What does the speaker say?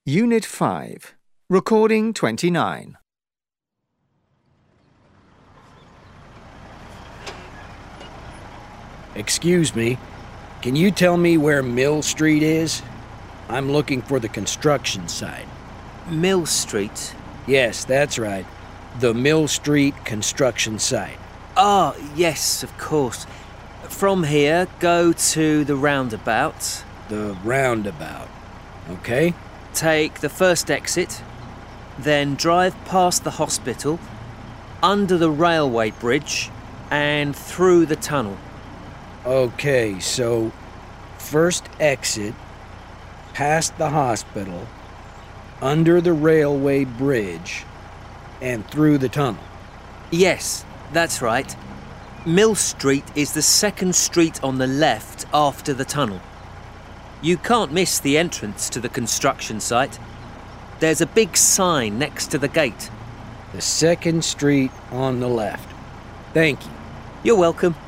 Unit 5. Recording 29. Excuse me, can you tell me where Mill Street is? I'm looking for the construction site. Mill Street? Yes, that's right. The Mill Street construction site. Ah, yes, of course. From here, go to the roundabout. The roundabout. Okay. Take the first exit, then drive past the hospital, under the railway bridge, and through the tunnel. Okay, so first exit, past the hospital, under the railway bridge, and through the tunnel. Yes, that's right. Mill Street is the second street on the left after the tunnel. You can't miss the entrance to the construction site. There's a big sign next to the gate. The second street on the left. Thank you. You're welcome.